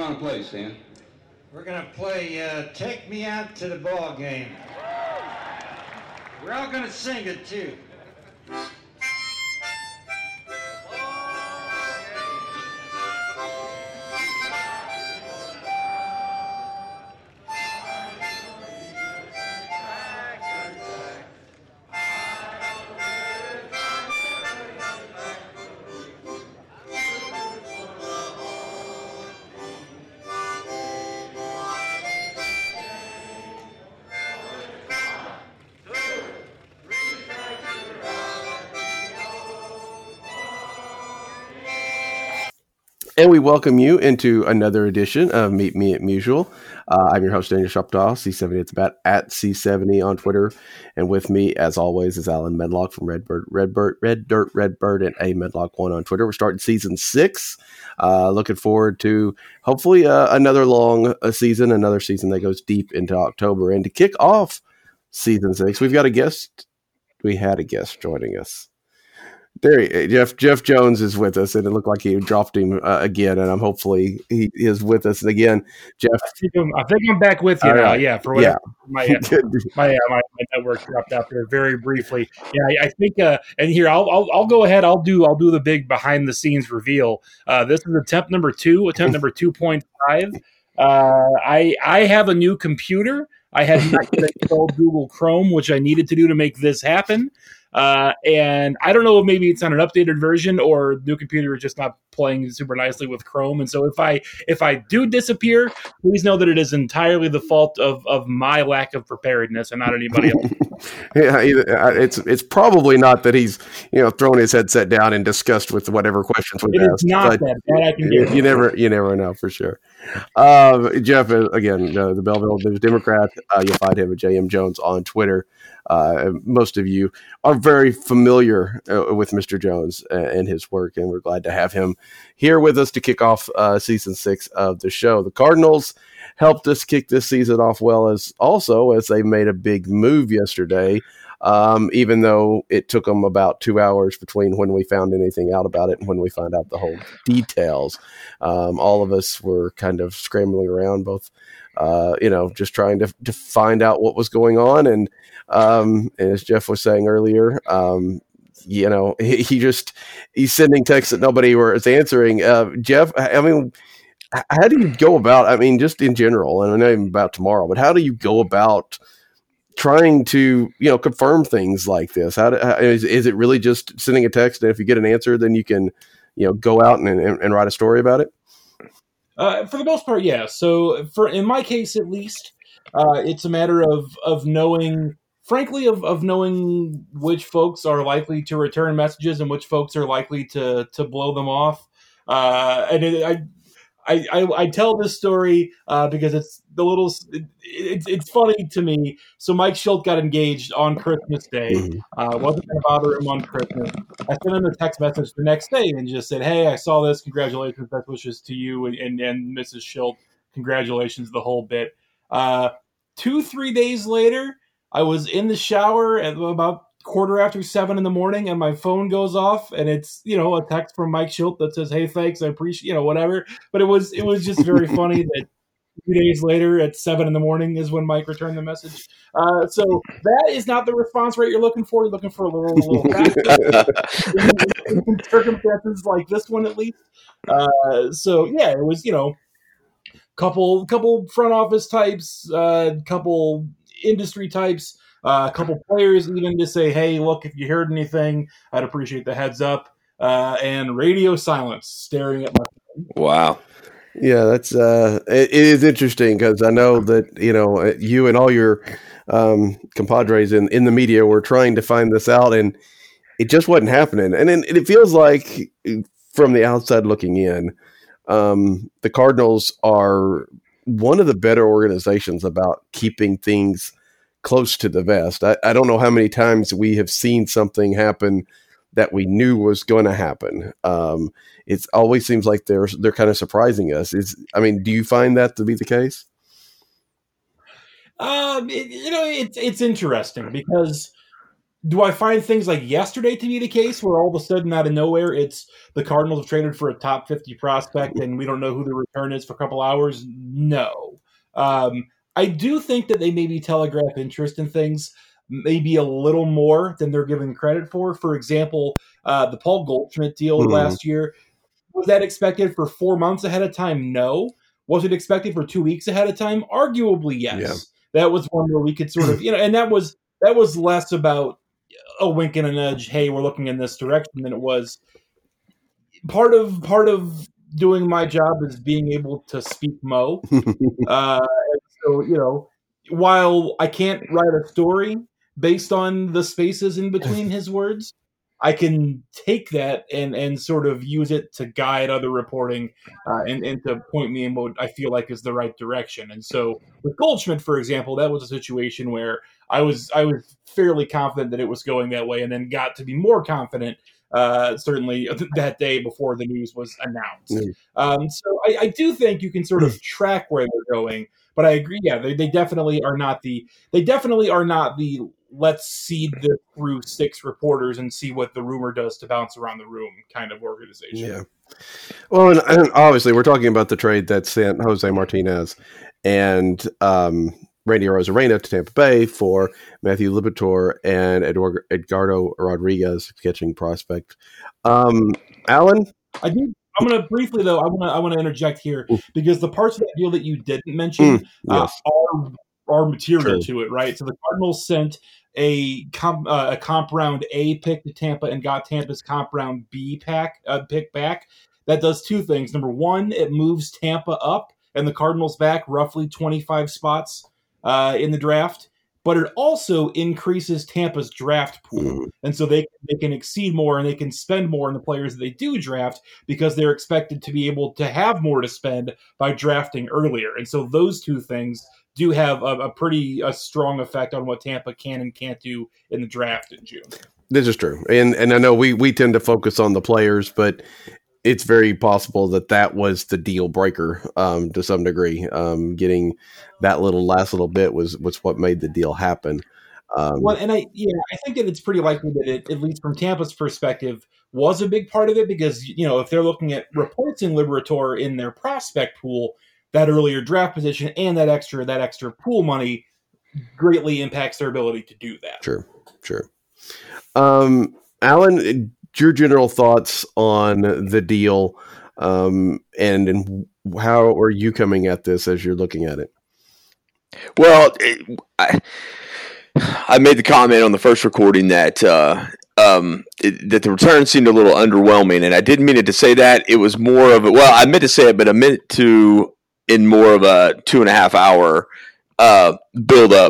going to play, Stan? We're going to play Take Me Out to the Ball Game. We're all going to sing it, too. And we welcome you into another edition of Meet Me at Mutual. I'm your host, Daniel Shoptaw, C70 at the bat, at C70 on Twitter. And with me, as always, is Alan Medlock from Red Dirt, Redbird, and A Medlock1 on Twitter. We're starting season 6. Looking forward to hopefully another long season, another season that goes deep into October. And to kick off season 6, we've got a guest. We had a guest joining us. Jeff Jones is with us, and it looked like he dropped him again, and I'm hopefully he is with us again. Jeff, I think I'm back with you now. Right. Yeah, for whatever my network dropped out there very briefly. Yeah, I think, and here I'll go ahead. I'll do the big behind the scenes reveal. This is attempt number 2.5. I have a new computer. I had not installed Google Chrome, which I needed to do to make this happen. And I don't know if maybe it's on an updated version or the new computer is just not playing super nicely with Chrome. And so if I do disappear, please know that it is entirely the fault of my lack of preparedness and not anybody else. Yeah, it's probably not that he's thrown his headset down in disgust with whatever questions we've asked. It's not that I can get. You never know for sure. Jeff, again, the Belleville News Democrat. You'll find him at JM Jones on Twitter. Most of you are very familiar with Mr. Jones and his work, and we're glad to have him here with us to kick off season 6 of the show. The Cardinals helped us kick this season off well, as they made a big move yesterday, even though it took them about 2 hours between when we found anything out about it and when we found out the whole details. All of us were kind of scrambling around, both just trying to find out what was going on. And as Jeff was saying earlier, he's sending texts that nobody was answering. Jeff, I mean, how do you go about, just in general, and I know even about tomorrow, but how do you go about trying to, confirm things like this? Is it really just sending a text, and if you get an answer, then you can, go out and write a story about it? For the most part, yeah. So in my case, at least, it's a matter of knowing, frankly, of knowing which folks are likely to return messages and which folks are likely to blow them off. I tell this story because it's funny to me. So Mike Schilt got engaged on Christmas Day. Wasn't going to bother him on Christmas. I sent him a text message the next day and just said, "Hey, I saw this. Congratulations, best wishes to you and Mrs. Schilt. Congratulations, the whole bit." 2-3 days later, I was in the shower at about 7:15 in the morning, and my phone goes off, and it's a text from Mike Schilt that says, "Hey, thanks, I appreciate whatever." But it was just very funny that 2 days later at 7 in the morning is when Mike returned the message. So that is not the response rate you're looking for. You're looking for a little faster in circumstances like this one, at least. So yeah, it was couple front office types, couple industry types. A couple players even to say, "Hey, look, if you heard anything, I'd appreciate the heads up." And radio silence staring at my phone. Wow. Yeah, that's it is interesting because I know that you and all your compadres in the media were trying to find this out, and it just wasn't happening. And then it feels like, from the outside looking in, the Cardinals are one of the better organizations about keeping things close to the vest. I don't know how many times we have seen something happen that we knew was going to happen. It always seems like they're kind of surprising us. Do you find that to be the case? It's interesting because Do I find things like yesterday to be the case where all of a sudden out of nowhere it's the Cardinals have traded for a top 50 prospect and we don't know who the return is for a couple hours? No. I do think that they maybe telegraph interest in things maybe a little more than they're given credit for. For example, the Paul Goldschmidt deal last year, was that expected for 4 months ahead of time? No. Was it expected for 2 weeks ahead of time? Arguably, yes. Yeah. That was one where we could sort of, and that was less about a wink and a nudge. Hey, we're looking in this direction than it was. Part of doing my job is being able to speak Mo. So, while I can't write a story based on the spaces in between his words, I can take that and sort of use it to guide other reporting and to point me in what I feel like is the right direction. And so with Goldschmidt, for example, that was a situation where I was fairly confident that it was going that way, and then got to be more confident certainly that day before the news was announced. So I do think you can sort of track where they're going, but I agree. Yeah, they definitely are not the let's seed this through 6 reporters and see what the rumor does to bounce around the room kind of organization. Yeah. Well, and obviously we're talking about the trade that sent Jose Martinez and Randy Arozarena to Tampa Bay for Matthew Liberatore and Edgardo Rodriguez, catching prospect. Alan? I'm going to briefly, though, I want to interject here because the parts of that deal that you didn't mention are material to it, right? So the Cardinals sent a comp round A pick to Tampa and got Tampa's comp round B pick back. That does 2 things. Number one, it moves Tampa up and the Cardinals back roughly 25 spots in the draft. But it also increases Tampa's draft pool. And so they can exceed more and they can spend more on the players that they do draft because they're expected to be able to have more to spend by drafting earlier. And so those 2 things do have a pretty strong effect on what Tampa can and can't do in the draft in June. This is true. And I know we tend to focus on the players, but it's very possible that was the deal breaker to some degree. Getting that last little bit was what made the deal happen. I think that it's pretty likely that it, at least from Tampa's perspective, was a big part of it because, if they're looking at replacing Liberatore in their prospect pool, that earlier draft position and that extra pool money greatly impacts their ability to do that. Sure. Alan, your general thoughts on the deal, and how are you coming at this as you're looking at it? Well, I made the comment on the first recording that that the return seemed a little underwhelming, and I didn't mean it to say that. It was more of I meant to say it, but I meant it to in more of a 2.5 hour build up.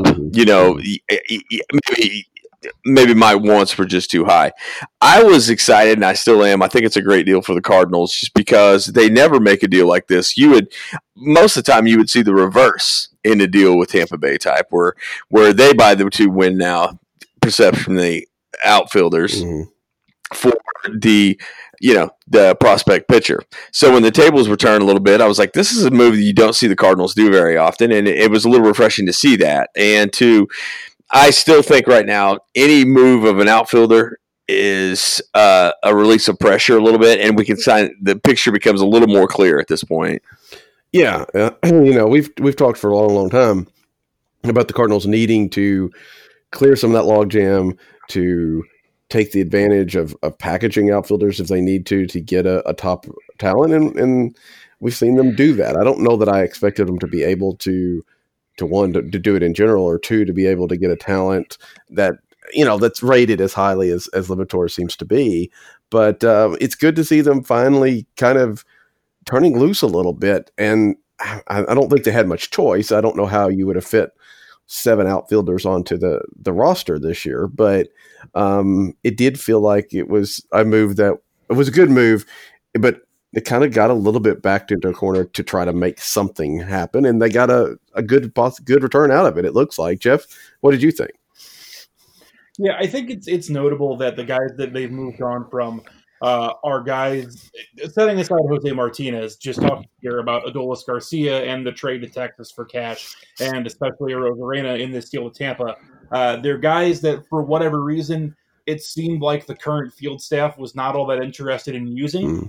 Maybe my wants were just too high. I was excited, and I still am. I think it's a great deal for the Cardinals just because they never make a deal like this. Most of the time you would see the reverse in a deal with Tampa Bay type where they buy the 2 win now perception from the outfielders for the prospect pitcher. So when the tables were turned a little bit, I was like, this is a move that you don't see the Cardinals do very often, and it was a little refreshing to see that. And I still think right now any move of an outfielder is a release of pressure a little bit, and the picture becomes a little more clear at this point. Yeah, we've talked for a long time about the Cardinals needing to clear some of that logjam, to take the advantage of packaging outfielders if they need to get a top talent, and we've seen them do that. I don't know that I expected them to be able to do it in general, or 2, to be able to get a talent that that's rated as highly as Liberatore seems to be. But it's good to see them finally kind of turning loose a little bit. And I don't think they had much choice. I don't know how you would have fit 7 outfielders onto the roster this year, but it did feel like it was a move that it was a good move, but it kind of got a little bit backed into a corner to try to make something happen, and they got a good return out of it, it looks like. Jeff, what did you think? Yeah, I think it's notable that the guys that they've moved on from are guys, setting aside Jose Martinez, just talking here about Adolis Garcia and the trade to Texas for cash, and especially Arozarena in this deal with Tampa. They're guys that, for whatever reason, it seemed like the current field staff was not all that interested in using.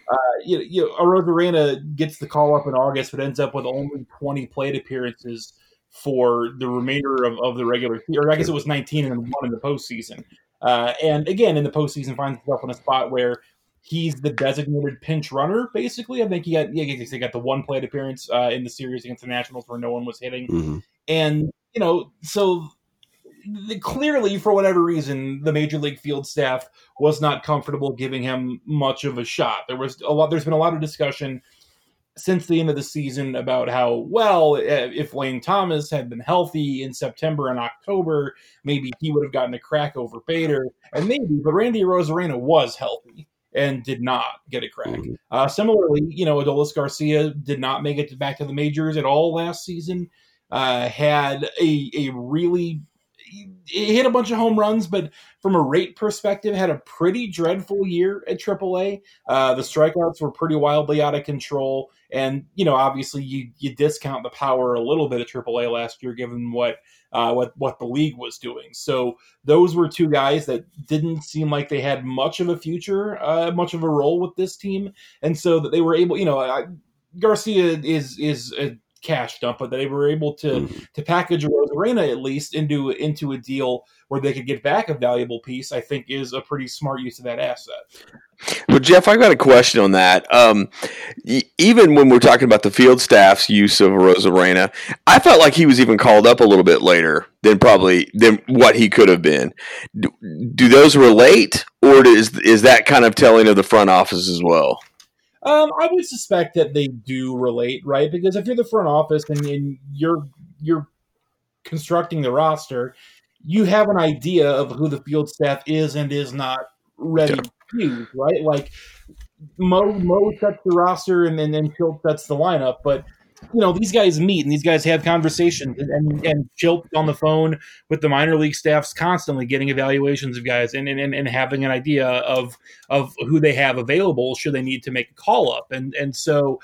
Arozarena gets the call up in August, but ends up with only 20 plate appearances for the remainder of the regular season. Or I guess it was 19 and then 1 in the postseason. And again, in the postseason, finds himself in a spot where he's the designated pinch runner, basically. I think he got the 1 plate appearance in the series against the Nationals where no one was hitting. Mm-hmm. And, so clearly, for whatever reason, the major league field staff was not comfortable giving him much of a shot. There's been a lot of discussion since the end of the season about how, well, if Lane Thomas had been healthy in September and October, maybe he would have gotten a crack over Bader, and maybe, but Randy Arozarena was healthy and did not get a crack. Similarly, Adolis Garcia did not make it back to the majors at all last season. Had a really he hit a bunch of home runs, but from a rate perspective, had a pretty dreadful year at AAA. The strikeouts were pretty wildly out of control. And, obviously you discount the power a little bit at AAA last year, given what the league was doing. So those were two guys that didn't seem like they had much of a future, much of a role with this team. And so that they were able, Garcia is a cash dump, but they were able to package Arozarena at least into a deal where they could get back a valuable piece. I think is a pretty smart use of that asset. Well, Jeff, I got a question on that. Even when we're talking about the field staff's use of Arozarena, I felt like he was even called up a little bit later than what he could have been. Do those relate, or is that kind of telling of the front office as well? I would suspect that they do relate, right? Because if you're the front office and you're constructing the roster, you have an idea of who the field staff is and is not ready to use, right? Like Mo sets the roster and then Shildt sets the lineup, but these guys meet and these guys have conversations, and Shildt on the phone with the minor league staffs constantly getting evaluations of guys and having an idea of who they have available should they need to make a call up. And so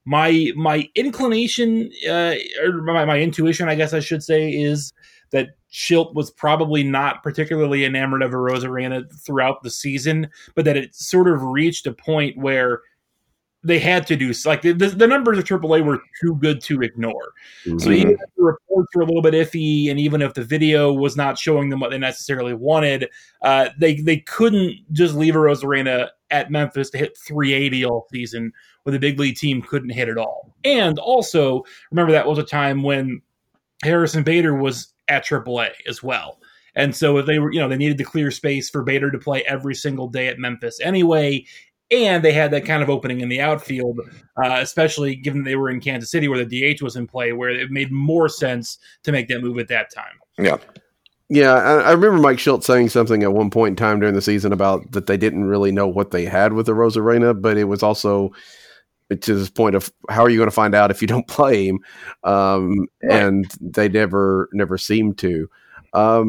my inclination or my intuition, I guess I should say, is that Shildt was probably not particularly enamored of Arozarena throughout the season, but that it sort of reached a point where they had to do, like, the numbers of AAA were too good to ignore. Mm-hmm. So even if the reports were a little bit iffy, and even if the video was not showing them what they necessarily wanted, they couldn't just leave Arozarena at Memphis to hit 380 all season when the big league team couldn't hit at all. And also, remember that was a time when Harrison Bader was at AAA as well. And so if they were, they needed to clear space for Bader to play every single day at Memphis anyway. And they had that kind of opening in the outfield, especially given they were in Kansas City where the DH was in play, where it made more sense to make that move at that time. Yeah. Yeah, I remember Mike Shildt saying something at one point in time during the season about that they didn't really know what they had with the Arozarena, but it was also to this point of how are you going to find out if you don't play him? Right. And they never seemed to. Yeah,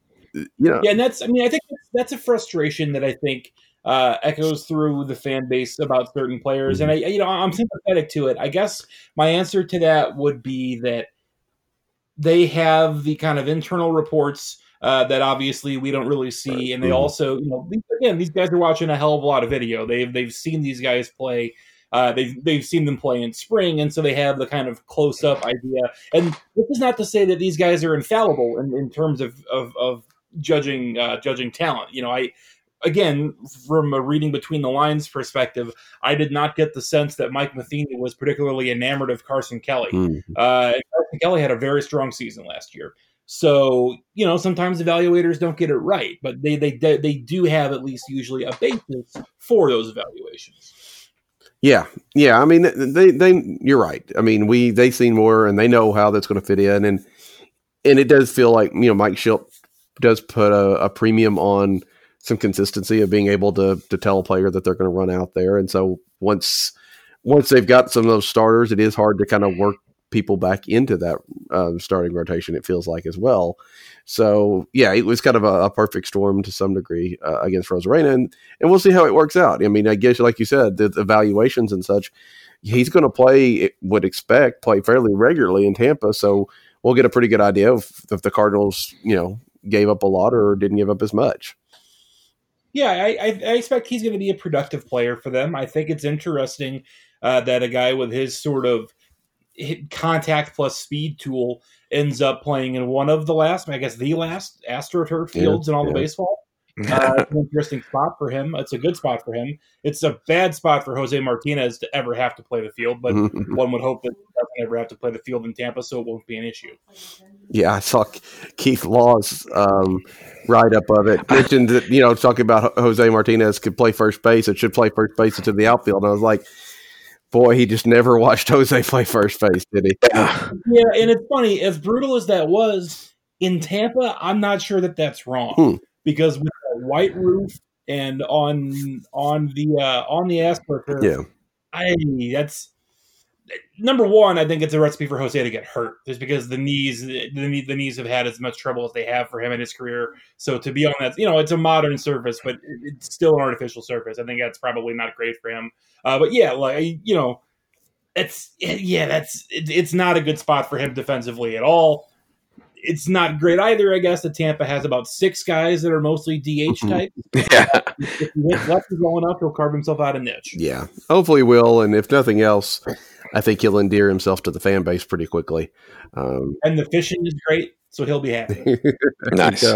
and I think that's a frustration that I think echoes through the fan base about certain players. And I'm sympathetic to it. I guess my answer to that would be that they have the kind of internal reports that obviously we don't really see. And they also, these guys are watching a hell of a lot of video. They've seen these guys play. They've seen them play in spring, and so they have the kind of close-up idea. And this is not to say that these guys are infallible in terms of judging talent. Again, from a reading between the lines perspective, I did not get the sense that Mike Matheny was particularly enamored of Carson Kelly. Carson Kelly had a very strong season last year. So, sometimes evaluators don't get it right, but they do have at least usually a basis for those evaluations. Yeah. I mean, they you're right. I mean, they've seen more and they know how that's going to fit in. And it does feel like, Mike Shildt does put a premium on some consistency of being able to tell a player that they're going to run out there. And so once they've got some of those starters, it is hard to kind of work people back into that starting rotation, it feels like, as well. So, yeah, it was kind of a perfect storm to some degree against Rosarena, and we'll see how it works out. I mean, I guess, like you said, the evaluations and such, he's going to play fairly regularly in Tampa, so we'll get a pretty good idea if the Cardinals, gave up a lot or didn't give up as much. Yeah, I expect he's going to be a productive player for them. I think it's interesting that a guy with his sort of contact plus speed tool ends up playing in one of the last AstroTurf fields in all of baseball. It's an interesting spot for him. It's a good spot for him. It's a bad spot for Jose Martinez to ever have to play the field, but one would hope that he doesn't ever have to play the field in Tampa, so it won't be an issue. Yeah, I saw Keith Law's write-up of it. Mentioned that, talking about Jose Martinez could play first base and should play first base into the outfield. And I was like, boy, he just never watched Jose play first base, did he? Yeah, and it's funny, as brutal as that was, in Tampa, I'm not sure that that's wrong. Because with a white roof and on the AstroTurf, that's number one. I think it's a recipe for Jose to get hurt, just because the knees have had as much trouble as they have for him in his career. So to be on that, it's a modern surface, but it's still an artificial surface. I think that's probably not great for him. But yeah, it's not a good spot for him defensively at all. It's not great either, I guess, that Tampa has about 6 guys that are mostly DH type. Yeah. If he hits left well enough, he'll carve himself out a niche. Yeah, hopefully he will. And if nothing else, I think he'll endear himself to the fan base pretty quickly. And the fishing is great, so he'll be happy. Nice.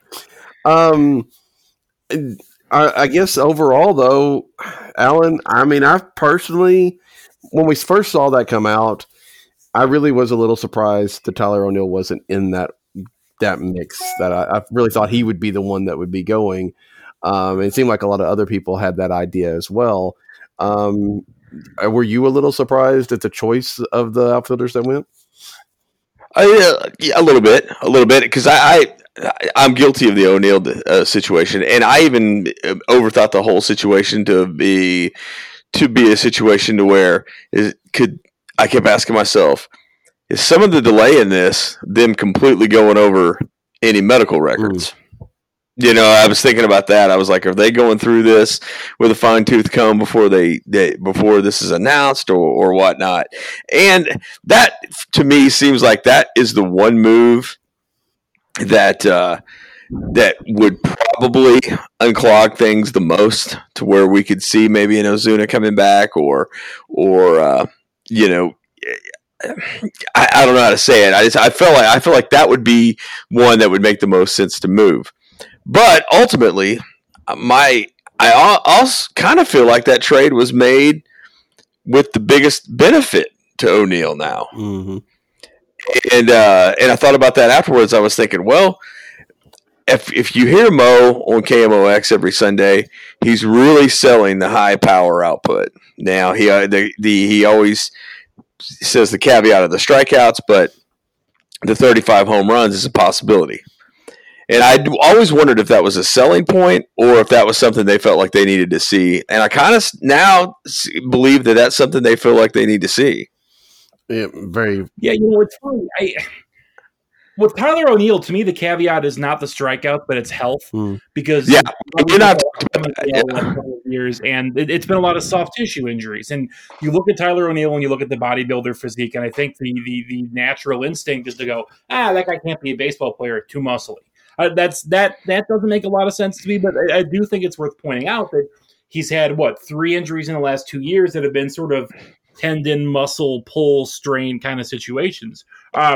I guess overall, though, Alan, I mean, I personally, when we first saw that come out, I really was a little surprised that Tyler O'Neill wasn't in that mix. That I really thought he would be the one that would be going. It seemed like a lot of other people had that idea as well. Were you a little surprised at the choice of the outfielders that went? Yeah, a little bit, because I'm guilty of the O'Neill situation, and I even overthought the whole situation to be a situation to where I kept asking myself, is some of the delay in this them completely going over any medical records? I was thinking about that. I was like, are they going through this with a fine-tooth comb before before this is announced or whatnot? And that, to me, seems like that is the one move that would probably unclog things the most, to where we could see maybe an Ozuna coming back or I don't know how to say it. I feel like that would be one that would make the most sense to move. But ultimately, I also kind of feel like that trade was made with the biggest benefit to O'Neill now. Mm-hmm. And I thought about that afterwards. I was thinking, well, if you hear Mo on KMOX every Sunday, he's really selling the high power output. Now he always says the caveat of the strikeouts, but the 35 home runs is a possibility. And I always wondered if that was a selling point or if that was something they felt like they needed to see. And I kind of now believe that that's something they feel like they need to see. Yeah, it's funny. With Tyler O'Neill, to me, the caveat is not the strikeout, but it's health. Because you're not years, and it's been a lot of soft tissue injuries. And you look at Tyler O'Neill and you look at the bodybuilder physique, and I think the natural instinct is to go, that guy can't be a baseball player, too muscly. That doesn't make a lot of sense to me, but I do think it's worth pointing out that he's had 3 injuries in the last 2 years that have been sort of tendon, muscle, pull, strain kind of situations.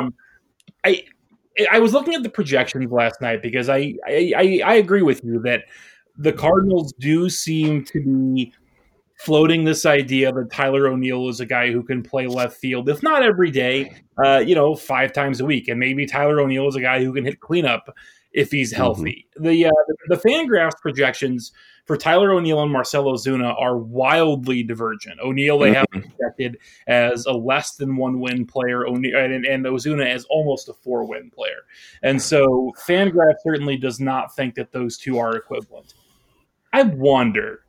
I was looking at the projections last night because I agree with you that the Cardinals do seem to be floating this idea that Tyler O'Neill is a guy who can play left field, if not every day, 5 times a week. And maybe Tyler O'Neill is a guy who can hit cleanup if he's healthy. Mm-hmm. The Fangraphs projections for Tyler O'Neill and Marcell Ozuna are wildly divergent. O'Neill they have projected as a less than 1 win player, and Ozuna as almost a 4-win player. And so Fangraphs certainly does not think that those two are equivalent. I wonder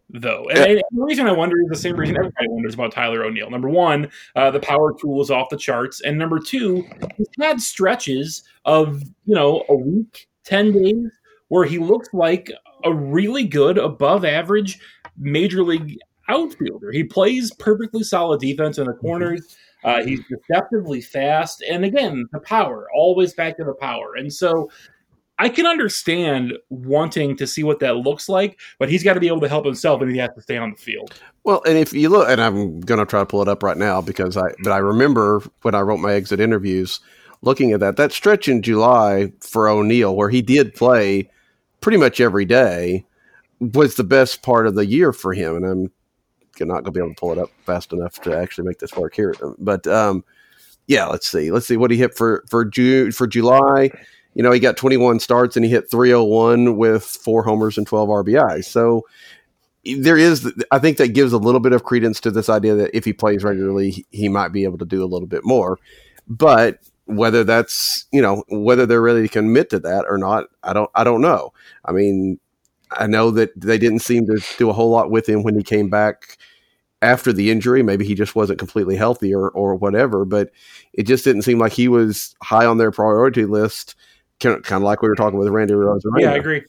though. And the reason I wonder is the same reason everybody wonders about Tyler O'Neill. Number one, the power tool is off the charts. And number two, he's had stretches of, a week, 10 days, where he looks like a really good, above average major league outfielder. He plays perfectly solid defense in the corners. He's deceptively fast. And again, the power, always back to the power. And so I can understand wanting to see what that looks like, but he's got to be able to help himself and he has to stay on the field. Well, and if you look, and I'm going to try to pull it up right now but I remember when I wrote my exit interviews, looking at that stretch in July for O'Neill, where he did play pretty much every day, was the best part of the year for him. And I'm not going to be able to pull it up fast enough to actually make this work here. But let's see what he hit for July. He got 21 starts and he hit 301 with 4 homers and 12 RBIs. So I think that gives a little bit of credence to this idea that if he plays regularly, he might be able to do a little bit more. But whether that's, whether they're ready to commit to that or not, I don't know. I mean, I know that they didn't seem to do a whole lot with him when he came back after the injury. Maybe he just wasn't completely healthy or whatever, but it just didn't seem like he was high on their priority list, kind of like we were talking with Randy Arozarena. Yeah, I agree.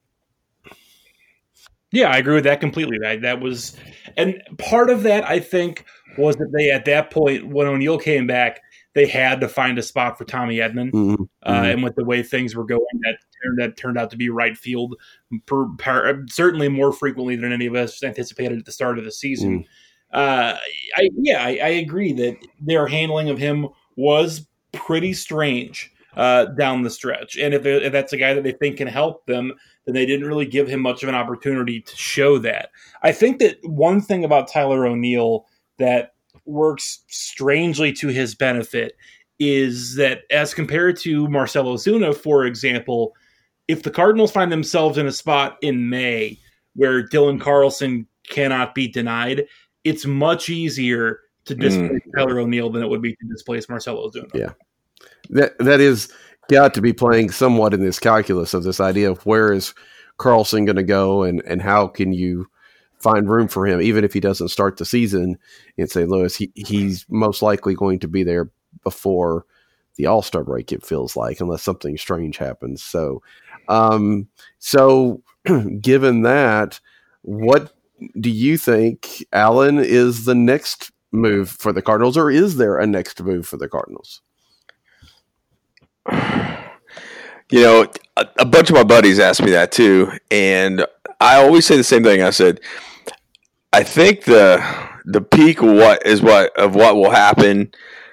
Yeah, I agree with that completely. That was, and part of that, I think, was that they, at that point, when O'Neill came back, they had to find a spot for Tommy Edman. Mm-hmm. And with the way things were going, that turned out to be right field, certainly more frequently than any of us anticipated at the start of the season. I agree that their handling of him was pretty strange down the stretch. And if that's a guy that they think can help them, then they didn't really give him much of an opportunity to show that. I think that one thing about Tyler O'Neill that works strangely to his benefit is that, as compared to Marcell Ozuna, for example, if the Cardinals find themselves in a spot in May where Dylan Carlson cannot be denied, it's much easier to displace Tyler O'Neill than it would be to displace Marcell Ozuna. Yeah. That is got to be playing somewhat in this calculus of this idea of where is Carlson going to go and how can you find room for him, even if he doesn't start the season in St. Louis. He's most likely going to be there before the All-Star break, it feels like, unless something strange happens. So given that, what do you think, Alan, is the next move for the Cardinals, or is there a next move for the Cardinals? A bunch of my buddies asked me that too, and I always say the same thing. I said, I think the peak of what will happen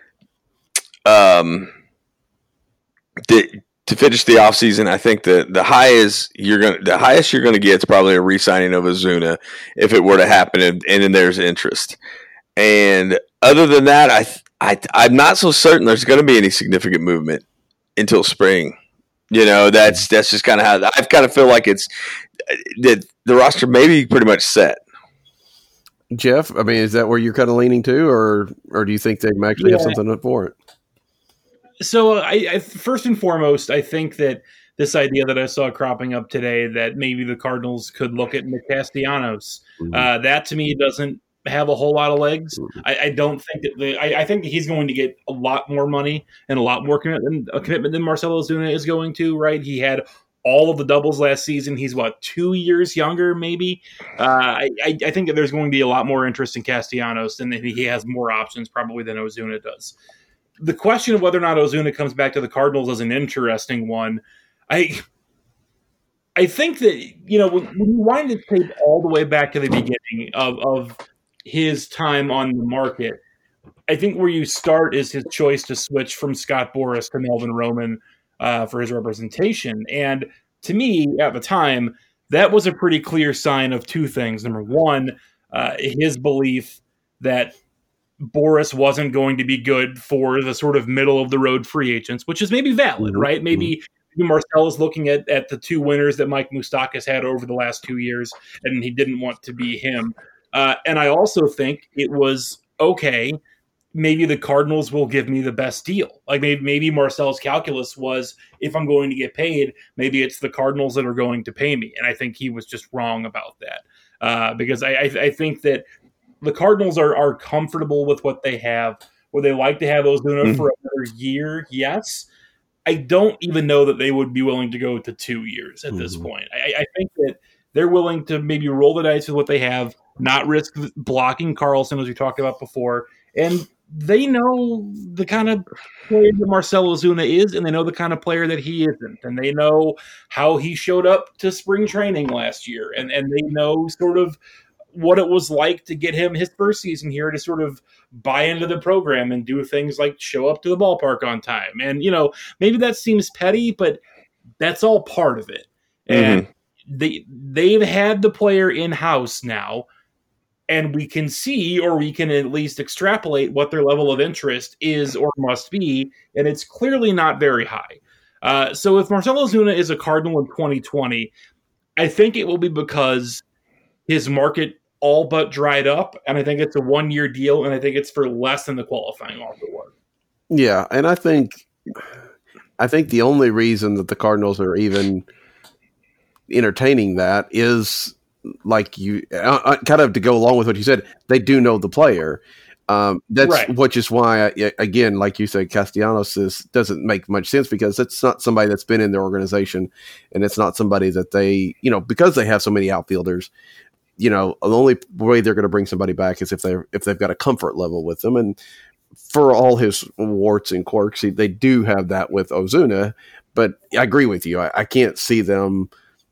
to finish the offseason, I think the highest you're gonna get is probably a re-signing of Ozuna if it were to happen, and then there's interest. And other than that, I'm not so certain there's going to be any significant movement until spring. That's just kind of how I kind of feel like it's that the roster may be pretty much set. Jeff, I mean, is that where you're kind of leaning to, or do you think they actually have something up for it? So I first and foremost, I think that this idea that I saw cropping up today that maybe the Cardinals could look at Nick Castellanos, that to me doesn't have a whole lot of legs. I don't think that I think that he's going to get a lot more money and a lot more commitment than Marcell Ozuna is going to, right? He had all of the doubles last season. He's 2 years younger, maybe. I think that there's going to be a lot more interest in Castellanos, and that he has more options probably than Ozuna does. The question of whether or not Ozuna comes back to the Cardinals is an interesting one. I think that, when you wind the tape all the way back to the beginning of his time on the market, I think where you start is his choice to switch from Scott Boras to Melvin Roman for his representation. And to me, at the time, that was a pretty clear sign of two things. Number one, his belief that Boras wasn't going to be good for the sort of middle-of-the-road free agents, which is maybe valid, right? Maybe Marcell is looking at the two winners that Mike Moustakas had over the last 2 years, and he didn't want to be him. And I also think it was, okay, maybe the Cardinals will give me the best deal. Like maybe Marcell's calculus was, if I'm going to get paid, maybe it's the Cardinals that are going to pay me. And I think he was just wrong about that. because I think that the Cardinals are comfortable with what they have. Would they like to have Ozuna for another year? Yes. I don't even know that they would be willing to go to 2 years at this point. I think that they're willing to maybe roll the dice with what they have, not risk blocking Carlson, as we talked about before. And they know the kind of player that Marcell Ozuna is, and they know the kind of player that he isn't. And they know how he showed up to spring training last year. And they know sort of what it was like to get him his first season here to sort of buy into the program and do things like show up to the ballpark on time. And, maybe that seems petty, but that's all part of it. And they've had the player in-house now, and we can see, or we can at least extrapolate what their level of interest is or must be, and it's clearly not very high. So if Marcell Ozuna is a Cardinal in 2020, I think it will be because his market all but dried up, and I think it's a 1-year deal, and I think it's for less than the qualifying offer was. Yeah, and I think the only reason that the Cardinals are even entertaining that is, like you kind of to go along with what you said, they do know the player. That's right. Which is why, again, like you said, Castellanos doesn't make much sense because it's not somebody that's been in their organization, and it's not somebody that they, because they have so many outfielders. The only way they're going to bring somebody back is if they've got a comfort level with them. And for all his warts and quirks, they do have that with Ozuna. But I agree with you. I can't see them.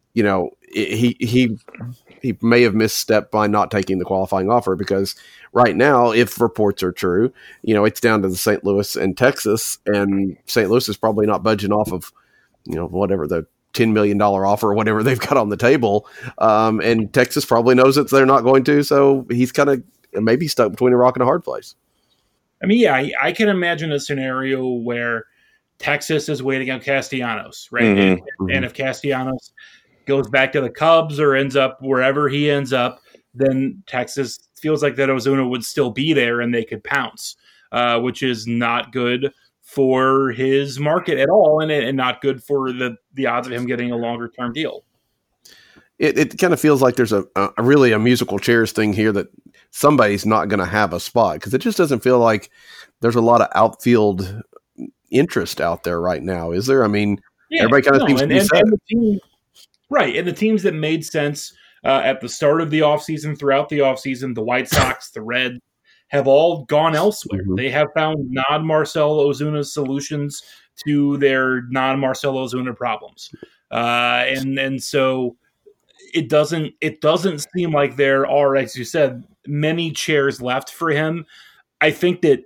He may have misstepped by not taking the qualifying offer because right now, if reports are true, it's down to the St. Louis and Texas, and St. Louis is probably not budging off of whatever the $10 million offer or whatever they've got on the table. And Texas probably knows that they're not going to, so he's kind of maybe stuck between a rock and a hard place. I mean, yeah, I can imagine a scenario where Texas is waiting on Castellanos, right? And if Castellanos goes back to the Cubs or ends up wherever he ends up, then Texas feels like that Ozuna would still be there and they could pounce, which is not good for his market at all, and not good for the odds of him getting a longer term deal. It kind of feels like there's a really a musical chairs thing here that somebody's not going to have a spot because it just doesn't feel like there's a lot of outfield interest out there right now, is there? I mean, everybody kind of seems to be set. Right, and the teams that made sense at the start of the offseason, throughout the offseason, the White Sox, the Reds, have all gone elsewhere. They have found non-Marcell Ozuna solutions to their non-Marcell Ozuna problems, and so it doesn't seem like there are, as you said, many chairs left for him. I think that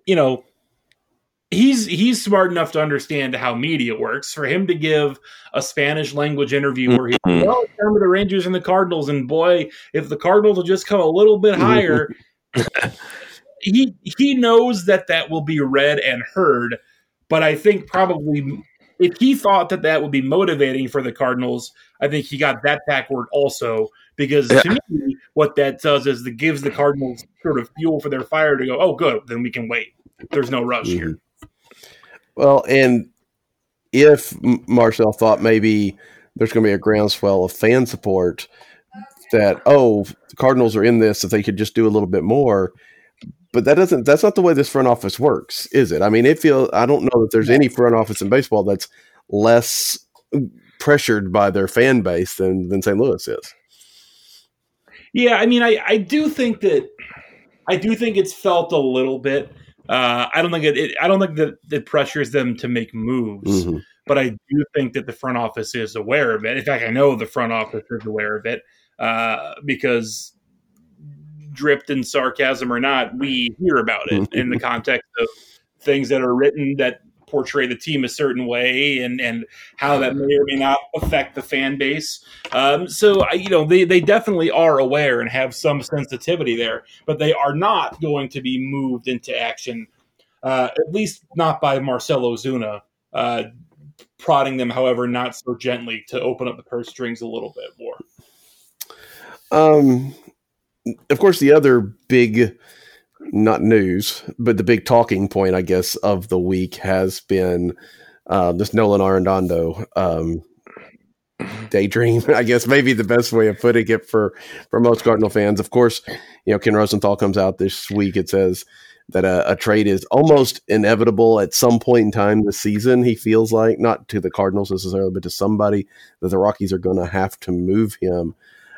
he's smart enough to understand how media works. For him to give a Spanish language interview where he's well, it's down to the Rangers and the Cardinals, and boy, if the Cardinals will just come a little bit higher. He knows that will be read and heard, but I think probably if he thought that would be motivating for the Cardinals, I think he got that backward also, because to me, what that does is it gives the Cardinals sort of fuel for their fire to go, oh, good, then we can wait. There's no rush here. Well, and if Marcell thought maybe there's going to be a groundswell of fan support that, the Cardinals are in this, if they could just do a little bit more. But that's not the way this front office works, is it? I mean, I don't know that there's any front office in baseball that's less pressured by their fan base than St. Louis is. Yeah, I mean, I do think it's felt a little bit. I don't think that it pressures them to make moves, but I do think that the front office is aware of it. In fact, I know the front office is aware of it because, dripped in sarcasm or not, we hear about it in the context of things that are written that portray the team a certain way and how that may or may not affect the fan base. So they definitely are aware and have some sensitivity there, but they are not going to be moved into action, at least not by Marcell Ozuna, prodding them, however, not so gently, to open up the purse strings a little bit more. Of course, the other big, not news, but the big talking point, I guess, of the week has been this Nolan Arenado daydream, I guess, maybe the best way of putting it for most Cardinal fans. Of course, Ken Rosenthal comes out this week. It says that a trade is almost inevitable at some point in time this season. He feels like, not to the Cardinals necessarily, but to somebody, that the Rockies are going to have to move him.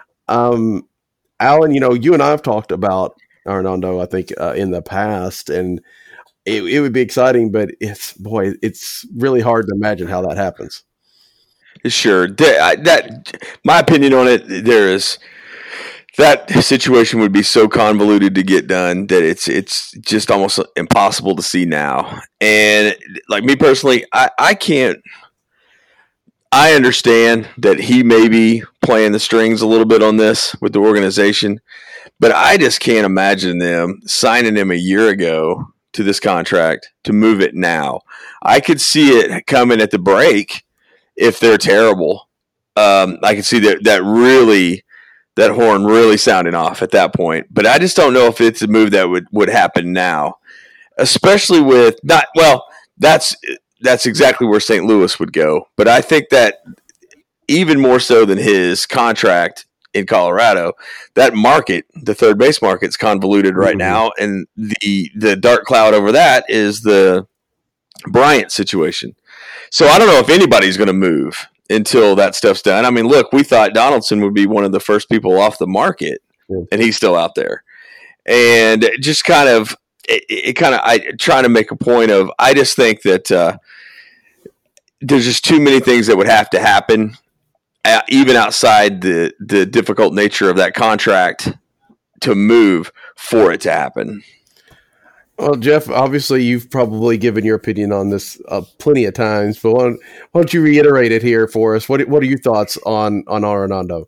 Alan, you and I have talked about Arenado, I think, in the past, and it would be exciting, but it's really hard to imagine how that happens. Sure. My opinion on it, that situation would be so convoluted to get done that it's just almost impossible to see now. And like me personally, I can't. I understand that he may be playing the strings a little bit on this with the organization, but I just can't imagine them signing him a year ago to this contract to move it now. I could see it coming at the break if they're terrible. I could see that horn really sounding off at that point. But I just don't know if it's a move that would happen now, especially with that's exactly where St. Louis would go. But I think that even more so than his contract in Colorado, that market, the third base market, is convoluted right now, and the dark cloud over that is the Bryant situation. So I don't know if anybody's going to move until that stuff's done. I mean, look, we thought Donaldson would be one of the first people off the market, and he's still out there. And just kind of, I try to make a point of, I just think that there's just too many things that would have to happen, even outside the difficult nature of that contract, to move for it to happen. Well, Jeff, obviously you've probably given your opinion on this plenty of times, but why don't you reiterate it here for us? What are your thoughts on Arenado?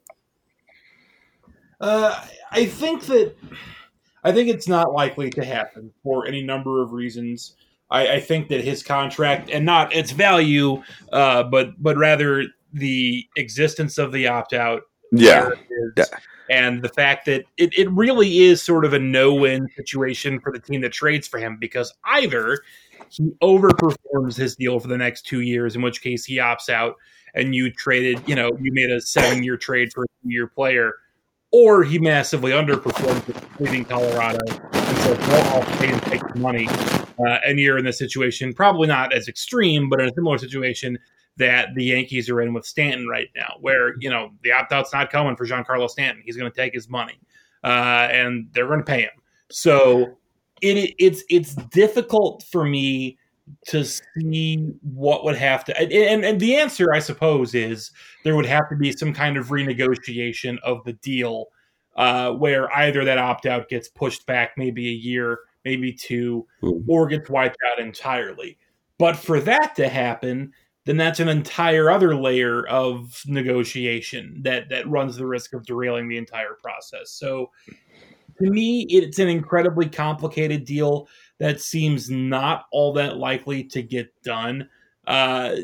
I think it's not likely to happen for any number of reasons. I think that his contract, and not its value, but rather the existence of the opt-out. Yeah. And the fact that it really is sort of a no-win situation for the team that trades for him, because either he overperforms his deal for the next 2 years, in which case he opts out and you made a 7-year trade for a 2-year player, or he massively underperforms with leaving Colorado and says, well, I'll pay and take the money. And you're in this situation, probably not as extreme, but in a similar situation that the Yankees are in with Stanton right now, where, the opt-out's not coming for Giancarlo Stanton. He's going to take his money, and they're going to pay him. So it's difficult for me to see what would have to, and the answer, I suppose, is there would have to be some kind of renegotiation of the deal, where either that opt-out gets pushed back maybe a year, maybe 2, or gets wiped out entirely. But for that to happen, then that's an entire other layer of negotiation that runs the risk of derailing the entire process. So to me, it's an incredibly complicated deal that seems not all that likely to get done. There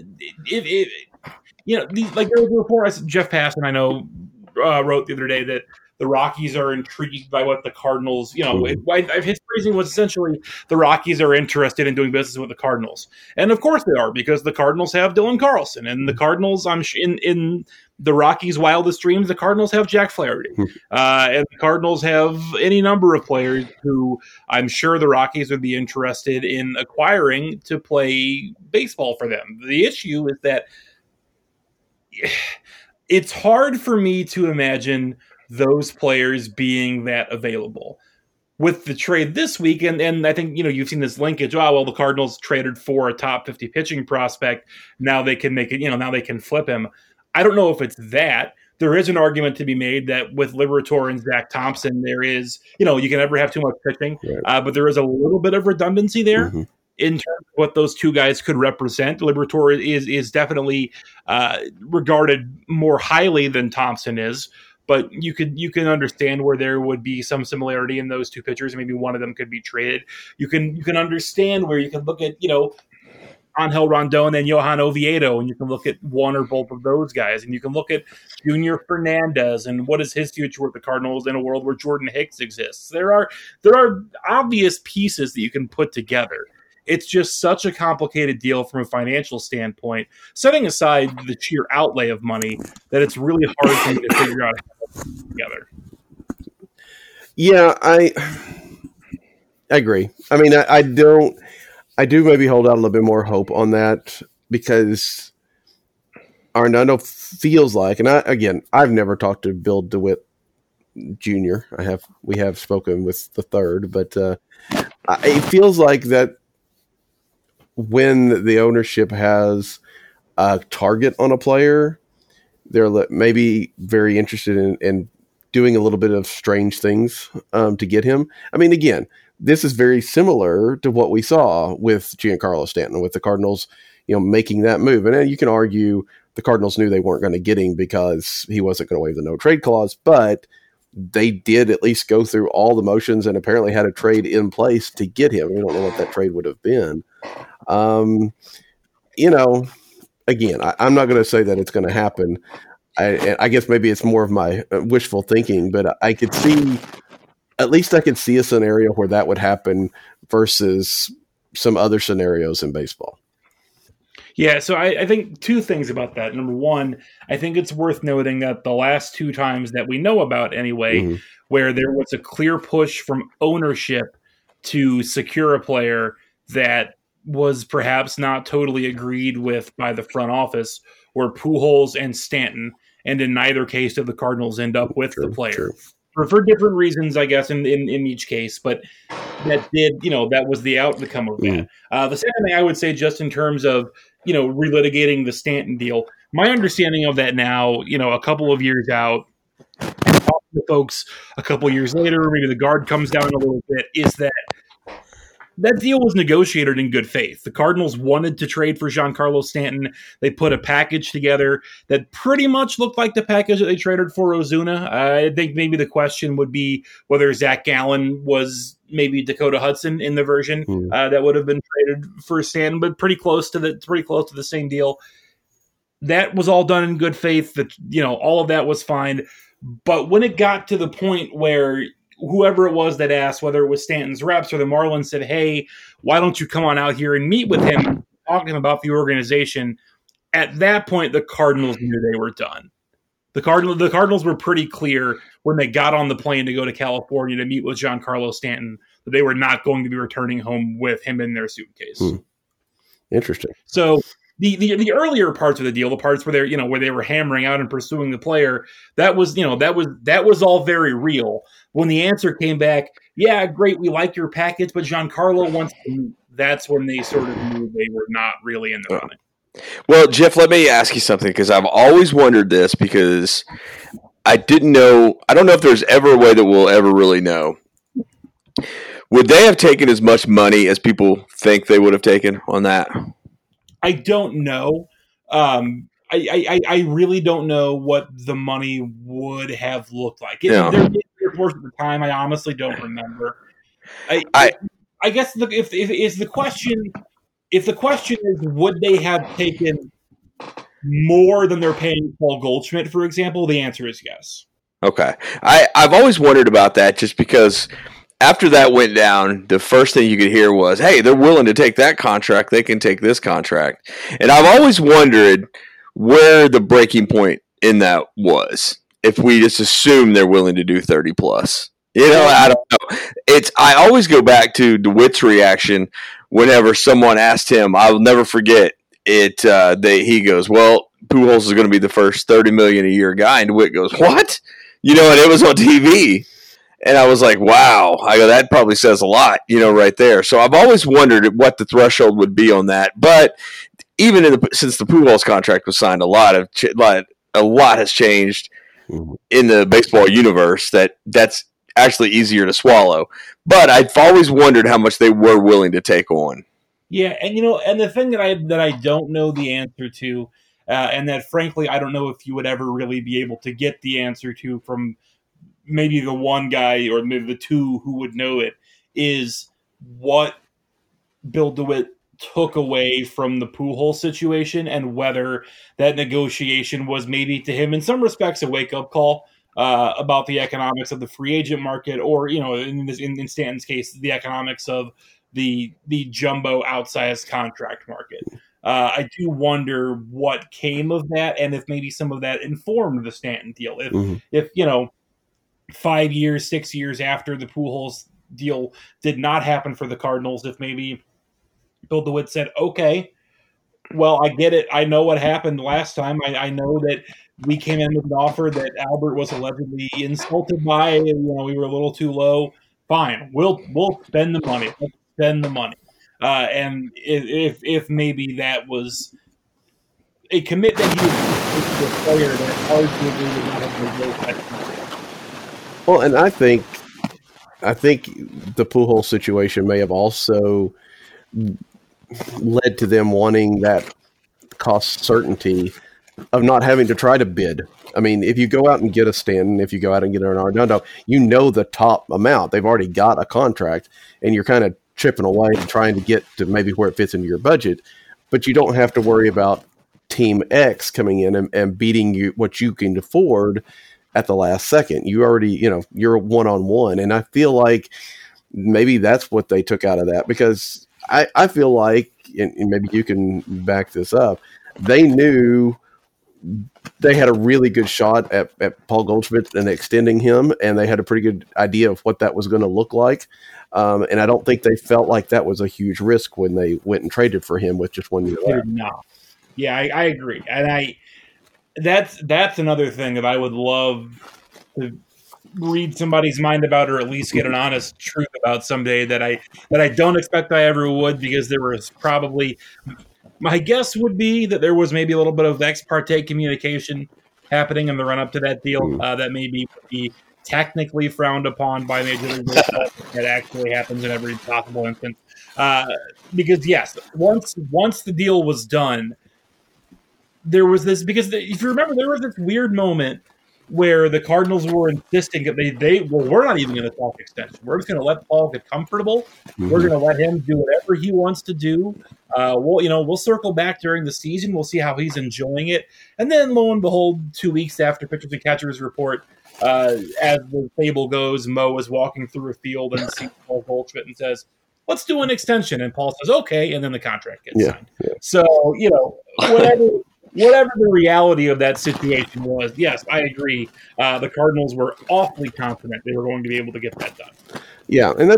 was a report, Jeff Passan, I know, wrote the other day that the Rockies are intrigued by what the Cardinals, his phrasing was essentially the Rockies are interested in doing business with the Cardinals. And of course they are, because the Cardinals have Dylan Carlson, and the Cardinals, in the Rockies' wildest dreams, the Cardinals have Jack Flaherty. And the Cardinals have any number of players who I'm sure the Rockies would be interested in acquiring to play baseball for them. The issue is that it's hard for me to imagine those players being that available. With the trade this week, and I think, you've seen this linkage, the Cardinals traded for a top 50 pitching prospect. Now they can make it, now they can flip him. I don't know if it's that. There is an argument to be made that with Liberatore and Zach Thompson, there is, you can never have too much pitching, but there is a little bit of redundancy there. In terms of what those two guys could represent. Liberatore is definitely regarded more highly than Thompson is, but you can understand where there would be some similarity in those two pitchers. Maybe one of them could be traded. You can understand where you can look at, Angel Rondon and Johan Oviedo, and you can look at one or both of those guys, and you can look at Junior Fernandez and what is his future with the Cardinals in a world where Jordan Hicks exists. There are obvious pieces that you can put together. It's just such a complicated deal from a financial standpoint, setting aside the sheer outlay of money, that it's really hard for me to figure out how to put it together. Yeah, I agree. I mean, I do maybe hold out a little bit more hope on that, because Arnaldo feels like, and I've never talked to Bill DeWitt Jr. We have spoken with the third, but it feels like that when the ownership has a target on a player, they're maybe very interested in doing a little bit of strange things to get him. I mean, again, this is very similar to what we saw with Giancarlo Stanton, with the Cardinals, making that move. And then you can argue the Cardinals knew they weren't going to get him because he wasn't going to waive the no trade clause, but they did at least go through all the motions and apparently had a trade in place to get him. We don't know what that trade would have been. Again, I'm not going to say that it's going to happen. I guess maybe it's more of my wishful thinking, but I could see a scenario where that would happen versus some other scenarios in baseball. Yeah, so I think two things about that. Number one, I think it's worth noting that the last two times that we know about anyway, where there was a clear push from ownership to secure a player that was perhaps not totally agreed with by the front office, were Pujols and Stanton, and in neither case did the Cardinals end up with the player. For different reasons, I guess, in each case, but that was the outcome of that. The second thing I would say, just in terms of, relitigating the Stanton deal, my understanding of that now, a couple of years out, and talking to folks a couple of years later, maybe the guard comes down a little bit, is that deal was negotiated in good faith. The Cardinals wanted to trade for Giancarlo Stanton. They put a package together that pretty much looked like the package that they traded for Ozuna. I think maybe the question would be whether Zach Gallen was maybe Dakota Hudson in the version that would have been traded for Stanton, but pretty close to the same deal. That was all done in good faith. That all of that was fine. But when it got to the point where whoever it was that asked, whether it was Stanton's reps or the Marlins, said, hey, why don't you come on out here and meet with him, talk to him about the organization? At that point, the Cardinals knew they were done. The Cardinals were pretty clear when they got on the plane to go to California to meet with Giancarlo Stanton that they were not going to be returning home with him in their suitcase. Interesting. So the earlier parts of the deal, the parts where they were hammering out and pursuing the player, that was all very real. When the answer came back, yeah, great, we like your package, but Giancarlo wants to meet, that's when they sort of knew they were not really in the running. Well, Jeff, let me ask you something, because I've always wondered this, because I don't know if there's ever a way that we'll ever really know. Would they have taken as much money as people think they would have taken on that? I don't know. I really don't know what the money would have looked like. There may be reports at the time. I honestly don't remember. I guess if the question is, would they have taken more than they're paying Paul Goldschmidt, for example, the answer is yes. Okay. I've always wondered about that, just because after that went down, the first thing you could hear was, hey, they're willing to take that contract, they can take this contract. And I've always wondered where the breaking point in that was, if we just assume they're willing to do 30 plus. I don't know. I always go back to DeWitt's reaction whenever someone asked him. I'll never forget it. He goes, well, Pujols is going to be the first $30 million a year guy. And DeWitt goes, what? And it was on TV. And I was like, wow. I go, that probably says a lot, right there. So I've always wondered what the threshold would be on that. But even since the Pujols contract was signed, a lot has changed in the baseball universe. That's actually easier to swallow. But I've always wondered how much they were willing to take on. Yeah, and and the thing that I don't know the answer to, and that frankly I don't know if you would ever really be able to get the answer to from maybe the one guy or maybe the two who would know it, is what Bill DeWitt took away from the Pujols situation, and whether that negotiation was maybe to him in some respects a wake-up call about the economics of the free agent market, or in Stanton's case, the economics of the jumbo outsized contract market. I do wonder what came of that, and if maybe some of that informed the Stanton deal. If 5 years, 6 years after the Pujols deal did not happen for the Cardinals, if maybe Bill DeWitt said, okay, well, I get it. I know what happened last time. I know that we came in with an offer that Albert was allegedly insulted by. We were a little too low. Fine, we'll spend the money. Let's spend the money. And if maybe that was a commitment he was to a player that arguably would not have been great. Well, and I think the Pujols situation may have also led to them wanting that cost certainty of not having to try to bid. I mean, if you go out and get a Stanton, if you go out and get an Arredondo, the top amount. They've already got a contract, and you're kind of chipping away and trying to get to maybe where it fits into your budget, but you don't have to worry about Team X coming in and beating you what you can afford at the last second. You already, you're one-on-one, and I feel like maybe that's what they took out of that, because I feel like, and maybe you can back this up, they knew they had a really good shot at Paul Goldschmidt and extending him, and they had a pretty good idea of what that was going to look like. And I don't think they felt like that was a huge risk when they went and traded for him with just 1 year left. No. Yeah, I agree. And that's another thing that I would love to read somebody's mind about, or at least get an honest truth about someday, that I don't expect I ever would, because there was probably, my guess would be that there was maybe a little bit of ex parte communication happening in the run up to that deal that maybe would be technically frowned upon by Major League Baseball. That actually happens in every possible instance. Because yes, once the deal was done, there was this, because if you remember, there was this weird moment where the Cardinals were insisting that we're not even going to talk extension. We're just going to let Paul get comfortable. Mm-hmm. We're going to let him do whatever he wants to do. We'll circle back during the season. We'll see how he's enjoying it. And then lo and behold, 2 weeks after pitchers and catchers report, as the table goes, Mo is walking through a field and sees Paul Goldschmidt and says, let's do an extension. And Paul says, okay. And then the contract gets signed. Yeah. So, whatever the reality of that situation was, yes, I agree. The Cardinals were awfully confident they were going to be able to get that done. Yeah, and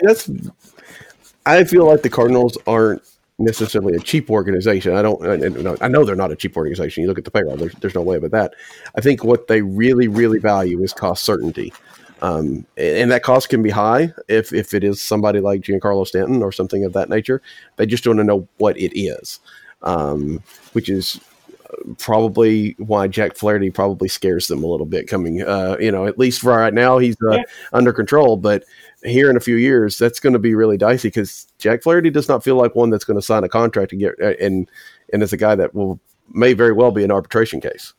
I feel like the Cardinals aren't necessarily a cheap organization. I know they're not a cheap organization. You look at the payroll, there's no way about that. I think what they really, really value is cost certainty. And that cost can be high if it is somebody like Giancarlo Stanton or something of that nature. They just want to know what it is, which is probably why Jack Flaherty probably scares them a little bit coming, at least for right now, he's under control, but here in a few years, that's going to be really dicey, because Jack Flaherty does not feel like one that's going to sign a contract and get, and is a guy that may very well be an arbitration case.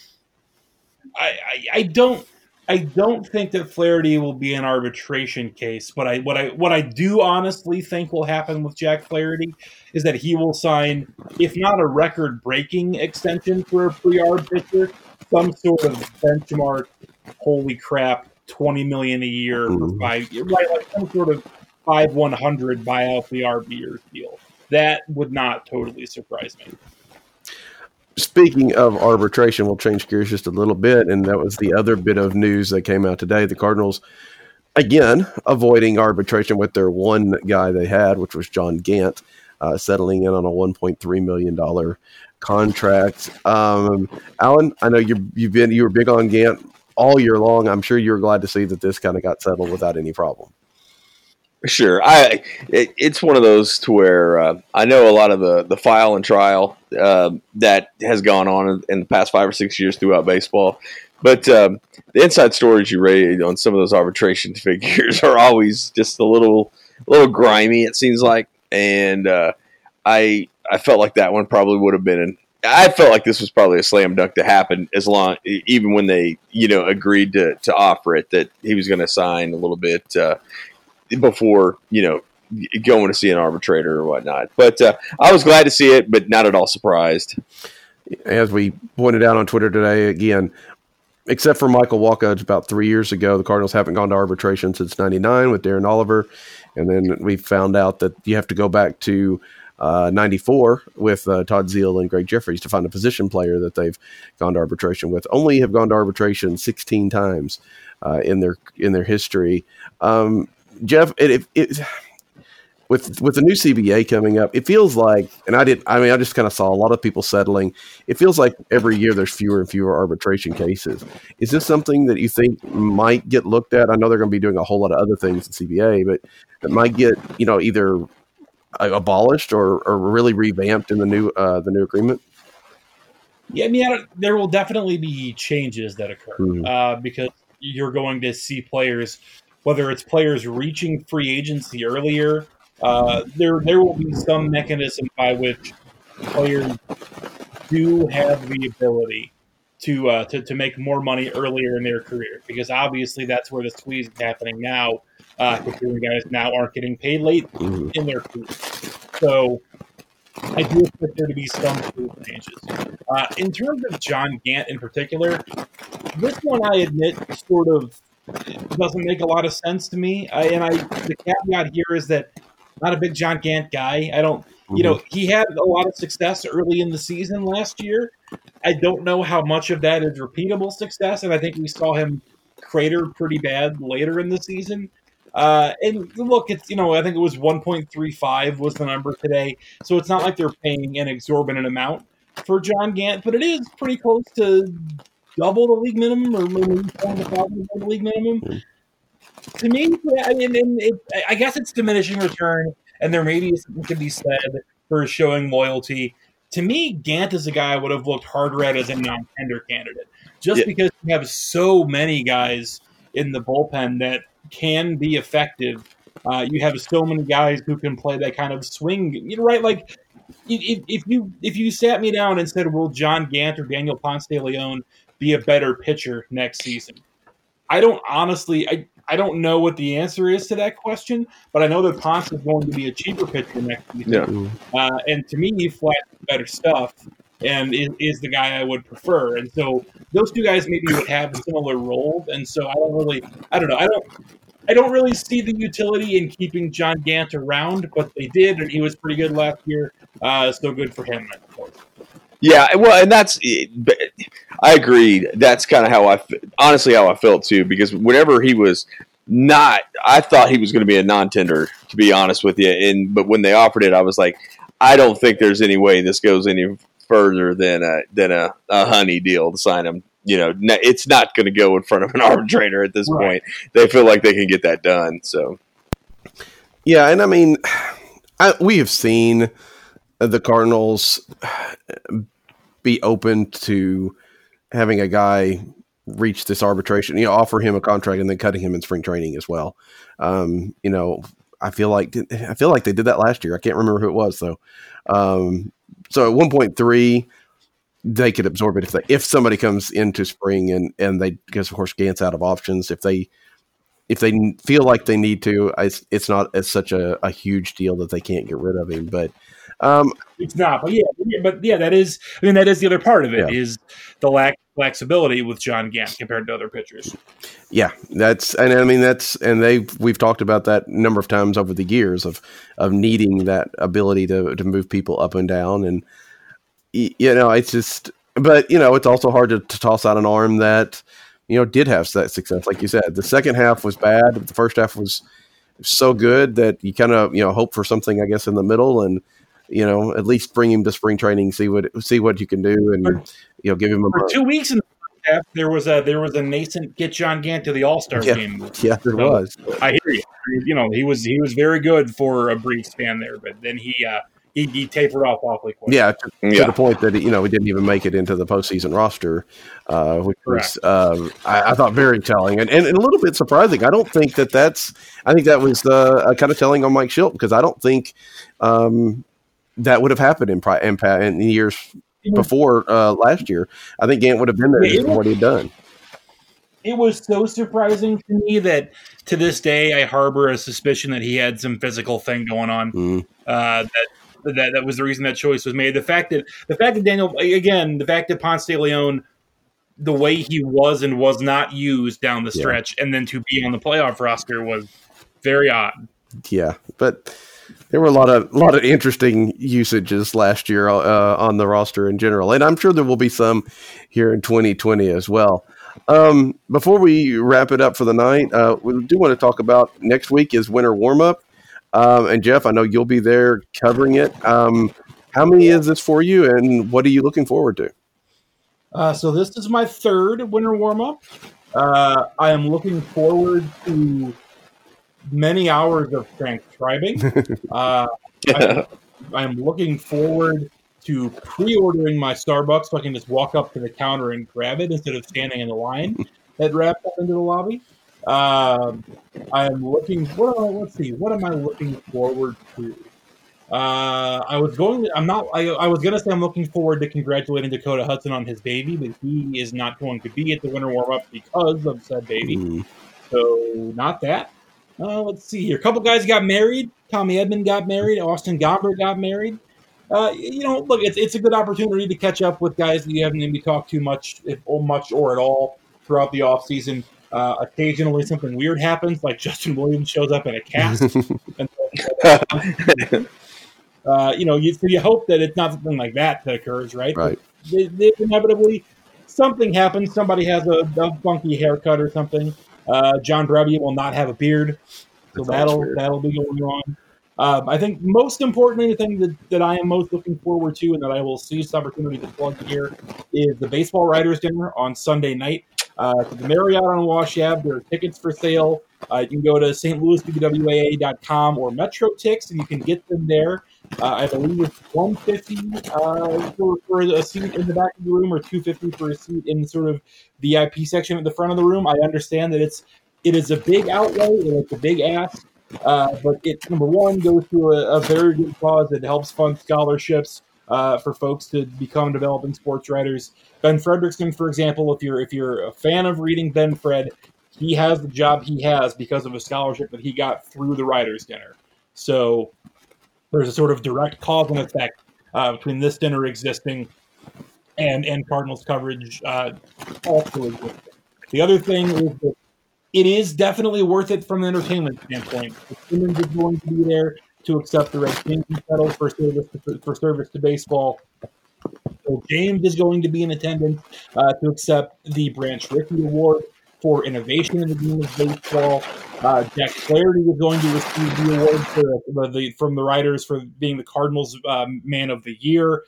I don't think that Flaherty will be an arbitration case, but what I do honestly think will happen with Jack Flaherty is that he will sign, if not a record-breaking extension for a pre-arb pitcher, some sort of benchmark, holy crap, $20 million a year for 5 years, right? Like some sort of 5-100 buyout the RB years deal. That would not totally surprise me. Speaking of arbitration, we'll change gears just a little bit, and that was the other bit of news that came out today. The Cardinals, again, avoiding arbitration with their one guy they had, which was John Gant, settling in on a $1.3 million contract. Alan, I know you were big on Gant all year long. I'm sure you were glad to see that this kind of got settled without any problem. Sure. It's one of those to where I know a lot of the file and trial that has gone on in the past 5 or 6 years throughout baseball. But the inside stories you read on some of those arbitration figures are always just a little grimy, it seems like. And I felt like that one probably would have been I felt like this was probably a slam dunk to happen, even when they agreed to offer it, that he was going to sign a little bit before going to see an arbitrator or whatnot. But I was glad to see it, but not at all surprised. As we pointed out on Twitter today, again, except for Michael Walker about 3 years ago, the Cardinals haven't gone to arbitration since '99 with Darren Oliver, and then we found out that you have to go back to '94 with Todd Zeile and Greg Jeffries to find a position player that they've gone to arbitration with. Only have gone to arbitration 16 times in their history. Jeff, with the new CBA coming up, it feels like, and I just kind of saw a lot of people settling. It feels like every year there's fewer and fewer arbitration cases. Is this something that you think might get looked at? I know they're going to be doing a whole lot of other things in CBA, but it might get, either abolished or really revamped in the new agreement. Yeah, I mean, there will definitely be changes that occur because you're going to see players, whether it's players reaching free agency earlier. There will be some mechanism by which players do have the ability to make more money earlier in their career, because obviously that's where the squeeze is happening now. Considering guys now aren't getting paid late in their career, so I do expect there to be some changes. In terms of John Gant in particular, this one I admit sort of doesn't make a lot of sense to me. The caveat here is that I'm not a big John Gant guy. I don't, he had a lot of success early in the season last year. I don't know how much of that is repeatable success, and I think we saw him crater pretty bad later in the season. And look, it's, I think it was 1.35 was the number today. So it's not like they're paying an exorbitant amount for John Gant, but it is pretty close to double the league minimum, or maybe the league minimum. To me, I guess it's diminishing return, and there may be something to be said for showing loyalty. To me, Gant is a guy I would have looked harder at as a non-tender candidate, just because you have so many guys in the bullpen that can be effective. You have so many guys who can play that kind of swing, right? Like if you sat me down and said, will John Gant or Daniel Ponce de Leon be a better pitcher next season? I don't know what the answer is to that question, but I know that Ponce is going to be a cheaper pitcher next season. And to me, he flashes better stuff and is the guy I would prefer. And so those two guys maybe would have similar roles. And so I don't really see the utility in keeping John Gant around, but they did, and he was pretty good last year. So good for him, of course. Yeah, well, and I agree. That's kind of how I felt too, because whenever he was not, I thought he was going to be a non-tender, to be honest with you. But when they offered it, I was like, I don't think there's any way this goes any further than a honey deal to sign him. It's not going to go in front of an arbitrator at this point. They feel like they can get that done. So, yeah, and I mean, we have seen the Cardinals be open to having a guy reach this arbitration, offer him a contract and then cutting him in spring training as well. I feel like they did that last year. I can't remember who it was though. So at 1.3, they could absorb it if somebody comes into spring and they, because of course Gant's out of options. If they feel like they need to, it's not as such a huge deal that they can't get rid of him. But it's not. But that is the other part of it is the lack of flexibility with John Gant compared to other pitchers. Yeah, we've talked about that a number of times over the years of needing that ability to move people up and down, and it's just, but it's also hard to toss out an arm that did have that success, like you said. The second half was bad, but the first half was so good that you kind of hope for something, I guess, in the middle, and at least bring him to spring training, see what you can do, and give him for 2 weeks in the first half. There was a nascent get John Gant to the All-Star game. Yeah, there was. I hear you. He was very good for a brief span there, but then he tapered off awfully quick. Yeah, to the point that he didn't even make it into the postseason roster, which was I thought very telling and a little bit surprising. I don't think that's. I think that was kind of telling on Mike Shildt, because I don't think that would have happened in years before last year. I think Gant would have been there for what he'd done. It was so surprising to me that to this day I harbor a suspicion that he had some physical thing going on. That was the reason that choice was made. The fact that Ponce de Leon the way he was and was not used down the stretch, and then to be on the playoff roster was very odd. Yeah, but there were a lot of interesting usages last year on the roster in general, and I'm sure there will be some here in 2020 as well. Before we wrap it up for the night, we do want to talk about next week is winter warm-up. And Jeff, I know you'll be there covering it. How many is this for you, and what are you looking forward to? So this is my third winter warm-up. I am looking forward to many hours of transcribing. I'm looking forward to pre-ordering my Starbucks so I can just walk up to the counter and grab it instead of standing in the line that wraps up into the lobby. I'm looking. Let's see. What am I looking forward to? I was going to say I'm looking forward to congratulating Dakota Hudson on his baby, but he is not going to be at the winter warm-up because of said baby. So not that. Let's see here. A couple guys got married. Tommy Edman got married. Austin Gomber got married. Look, it's a good opportunity to catch up with guys that you haven't maybe talked to much or at all throughout the off season. Occasionally something weird happens, like Justin Williams shows up in a cast. You hope that it's not something like that occurs, right? Right. Inevitably, something happens. Somebody has a funky haircut or something. John Brebbia will not have a beard, so that'll be going on. I think most importantly, the thing that I am most looking forward to and that I will seize this opportunity to plug here is the Baseball Writers Dinner on Sunday night. To the Marriott on Wash Ave, there are tickets for sale. You can go to stlouisbwaa.com or MetroTix, and you can get them there. I believe it's $150 for a seat in the back of the room, or $250 for a seat in sort of VIP section at the front of the room. I understand that it is a big outlay, it's a big ask, but it, number one, goes to a very good cause. It helps fund scholarships for folks to become developing sports writers. Ben Fredrickson, for example, if you're a fan of reading Ben Fred, he has the job he has because of a scholarship that he got through the Writers' Dinner. So there's a sort of direct cause and effect between this dinner existing and Cardinals coverage also existing. The other thing is that it is definitely worth it from an entertainment standpoint. Simmons is going to be there to accept the Red King medal for service to baseball. So James is going to be in attendance to accept the Branch Rickey Award for innovation in the game of baseball. Jack Flaherty is going to receive the award from the writers for being the Cardinals Man of the Year.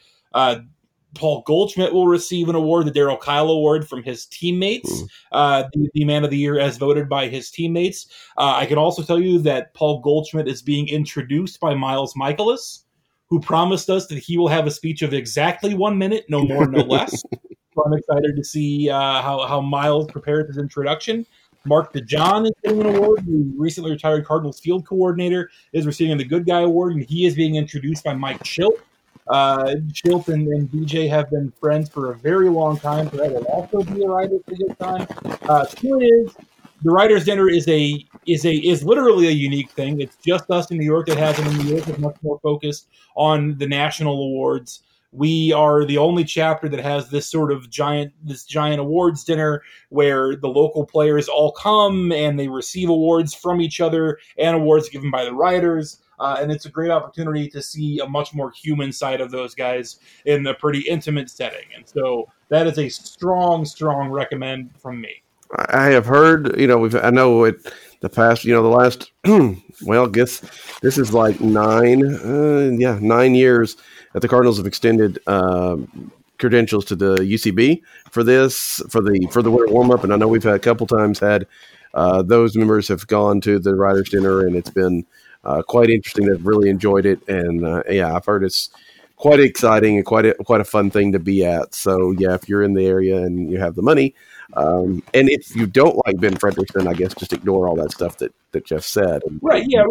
Paul Goldschmidt will receive an award, the Darryl Kyle Award, from his teammates, the Man of the Year as voted by his teammates. I can also tell you that Paul Goldschmidt is being introduced by Miles Michaelis, who promised us that he will have a speech of exactly 1 minute, no more, no less. So I'm excited to see how Miles prepared his introduction. Mark DeJohn is getting an award. The recently retired Cardinals field coordinator is receiving the Good Guy Award, and he is being introduced by Mike Schilt. Schilt and DJ have been friends for a very long time, so that will also be a writer's good time. Two is the Writers' Dinner is literally a unique thing. It's just us in New York that has it in New York. It's much more focused on the national awards. We are the only chapter that has this sort of giant awards dinner where the local players all come and they receive awards from each other and awards given by the writers. And it's a great opportunity to see a much more human side of those guys in a pretty intimate setting. And so that is a strong, strong recommend from me. I have heard, I know it the past, the last, well, I guess this is like 9 years that the Cardinals have extended credentials to the UCB for the winter warm-up. And I know we've had a couple times had those members have gone to the Writers' Dinner, and it's been quite interesting. They've really enjoyed it. And I've heard it's quite exciting and quite a fun thing to be at. So yeah, if you're in the area and you have the money, and if you don't like Ben Fredrickson, I guess just ignore all that stuff that Jeff said. Right. Yeah.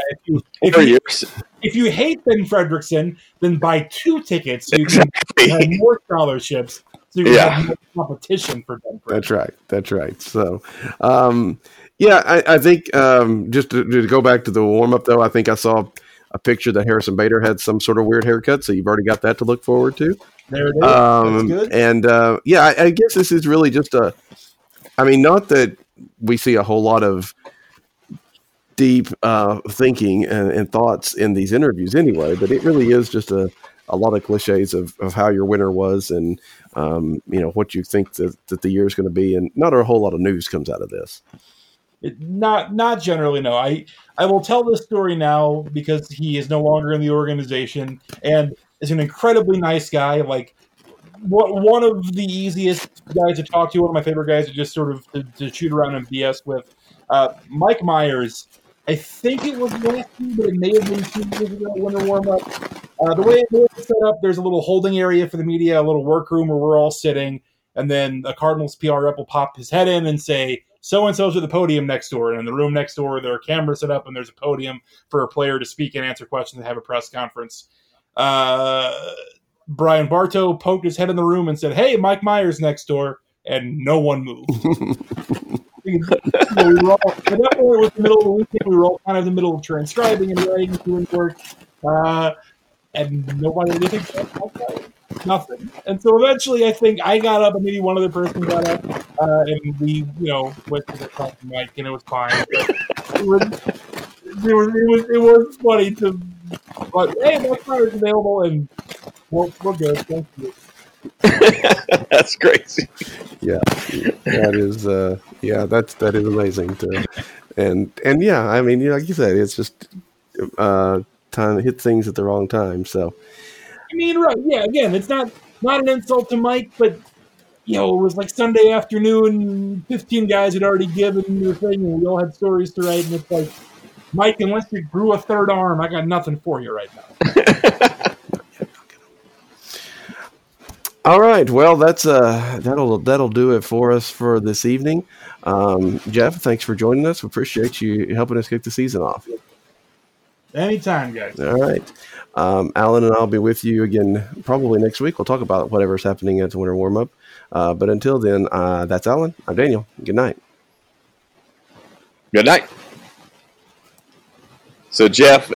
If you hate Ben Fredrickson, then buy 2 tickets so you can have more scholarships. So you can have more competition for Ben Fredrickson. That's right. So, I think just to go back to the warm up though, I think I saw a picture that Harrison Bader had some sort of weird haircut, so you've already got that to look forward to. There it is. That's good. And I guess this is really just not that we see a whole lot of deep thinking and thoughts in these interviews anyway, but it really is just a lot of cliches of how your winter was and what you think that the year is going to be, and not a whole lot of news comes out of this. Not generally, no. I will tell this story now because he is no longer in the organization and is an incredibly nice guy. Like one of the easiest guys to talk to, one of my favorite guys to just sort of to shoot around and BS with. Mike Myers, I think it was last year, but it may have been 2 years ago winter warm-up. The way it's set up, there's a little holding area for the media, a little workroom where we're all sitting, and then a Cardinals PR rep will pop his head in and say, so-and-so's at the podium next door. And in the room next door, there are cameras set up, and there's a podium for a player to speak and answer questions and have a press conference. Brian Bartow poked his head in the room and said, "Hey, Mike Myers next door," and no one moved. We were all, it was the middle of the weekend. We were all kind of in the middle of transcribing and writing and doing work. And nobody did anything. Nothing. And so eventually I think I got up and maybe one other person got up and we, went to the top of Mike and it was fine. It was funny to, but hey, Mike Myers is available and we're good. Thank you. That's crazy. Yeah, that is. That is amazing too. And yeah, I mean, like you said, it's just time to hit things at the wrong time. So, I mean, right? Yeah. Again, it's not an insult to Mike, but it was like Sunday afternoon. 15 guys had already given their thing, and we all had stories to write. And it's like, Mike, unless you grew a third arm, I got nothing for you right now. All right. Well, that's that'll do it for us for this evening. Jeff, thanks for joining us. We appreciate you helping us kick the season off. Anytime, guys. All right. Alan and I'll be with you again probably next week. We'll talk about whatever's happening at the winter warm-up. But until then, that's Alan. I'm Daniel. Good night. Good night. So, Jeff,